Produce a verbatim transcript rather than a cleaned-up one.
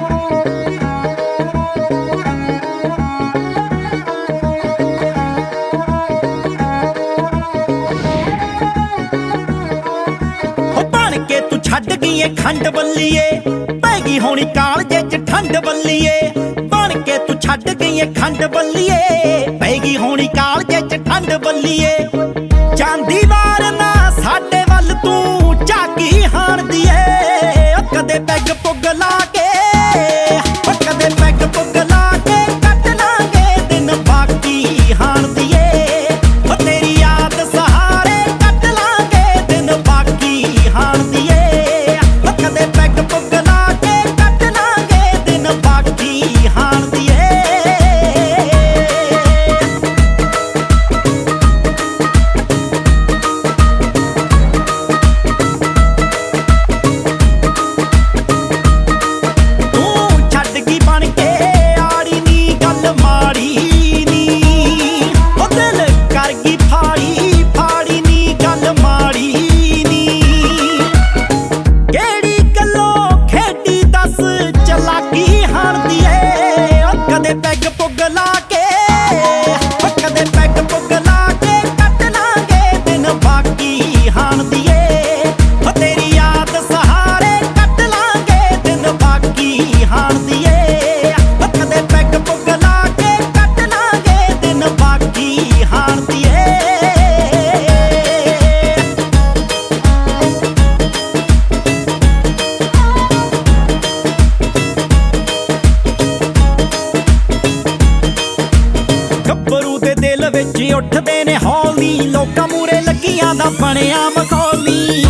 ਛੱਡ ਗਈ ਏ ਖੰਡ ਬੱਲੀਏ, ਪੈ ਗਈ ਹੋਣੀ ਕਾਲਜੇ ਚ ਠੰਡ ਬੱਲੀਏ। ਬਣ ਕੇ ਤੂੰ ਛੱਡ ਗਈ ਏ ਖੰਡ ਬੱਲੀਏ, ਪੈ ਗਈ ਹੋਣੀ ਕਾਲਜੇ ਚ ਠੰਡ ਬੱਲੀਏ। ਚਾਂਦੀ ਵਾਰ ਨਾ ਸਾਡੇ ਵੱਲ ਤੂੰ ਝਾਕੀ ਹਾਣਦੀ ਏ, ਓ ਕਦੇ ਪੈਗ ਪੁੱਗ ਲਾ ਕੇ, ਓ ਕਦੇ ਪੈਗ ਪੁੱਗ ਲਾ ਕੇ ਕੱਟ ਲਾਂਗੇ ਦਿਨ ਬਾਕੀ ਹਾਣਦੀ ਏ। ਓ ਤੇਰੀ ਯਾਦ ਸਹਾਰੇ ਕੱਟ ਲਾਂਗੇ ਦਿਨ ਬਾਕੀ ਹਾਣਦੀ ਏ। ਕਦੇ ਪੈਗ ਪੁੱਗ ਲਾ ਕੇ ਕੱਟ ਲਾਂਗੇ ਦਿਨ ਬਾਕੀ ਹਾਣਦੀ ਏ। ਤੂੰ ਛੱਡ ਗਈ ਬਣ ਕੇ ਆੜੀ ਨੀ ਗੱਲ ਮਾੜੀ ਨੀ, ਉਹ ਦਿਲ ਕਰ ਗਈ ਫਾੜੀ ਫਾੜੀ ਨੀ ਗੱਲ ਮਾੜੀ ਨੀ। ਕਿਹੜੀ ਗੱਲੋਂ ਖੇਡੀ ਦੱਸ ਚਲਾਕੀ ਹਾਣਦੀ ਏ, ਓ ਕਦੇ ਪੈਗ ਪੁੱਗ ਲਾ ਕੇ, ਓ ਕਦੇ ਪੈਗ ਪੁੱਗ ਲਾ ਕੇ ਕੱਟ ਲਾਂਗੇ ਦਿਨ ਬਾਕੀ ਹਾਣਦੀ ਏ। ਓ ਤੇਰੀ ਯਾਦ ਸਹਾਰੇ ਕੱਟ ਲਾਂਗੇ ਦਿਨ ਬਾਕੀ ਹਾਣਦੀ ਏ। ਓ ਕਦੇ ਪੈਗ ਪੁੱਗ ਲਾ ਕੇ ਕੱਟ ਲਾਂਗੇ ਦਿਨ ਬਾਕੀ ਹਾਣਦੀ ਏ। ਗੱਭਰੂ ਦੇ ਦਿਲ ਵਿੱਚ ਉੱਠਦੇ ਨੇ ਹੌਲੀ, ਲੋਕਾਂ ਮੂਰੇ ਲੱਗੀਆਂ ਦਾ ਬਣਿਆ ਮਖੌਲੀ।